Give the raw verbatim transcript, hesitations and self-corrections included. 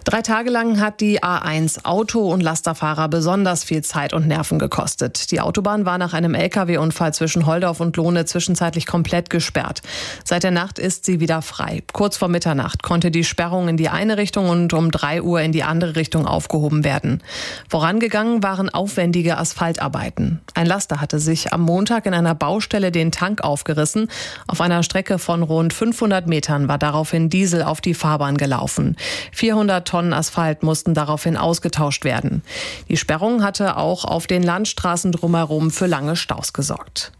Drei Tage lang hat die A eins Auto- und Lasterfahrer besonders viel Zeit und Nerven gekostet. Die Autobahn war nach einem L K W-Unfall zwischen Holdorf und Lohne zwischenzeitlich komplett gesperrt. Seit der Nacht ist sie wieder frei. Kurz vor Mitternacht konnte die Sperrung in die eine Richtung und um drei Uhr in die andere Richtung aufgehoben werden. Vorangegangen waren aufwendige Asphaltarbeiten. Ein Laster hatte sich am Montag in einer Baustelle den Tank aufgerissen. Auf einer Strecke von rund fünfhundert Metern war daraufhin Diesel auf die Fahrbahn gelaufen. vierhundert Tonnen Asphalt mussten daraufhin ausgetauscht werden. Die Sperrung hatte auch auf den Landstraßen drumherum für lange Staus gesorgt.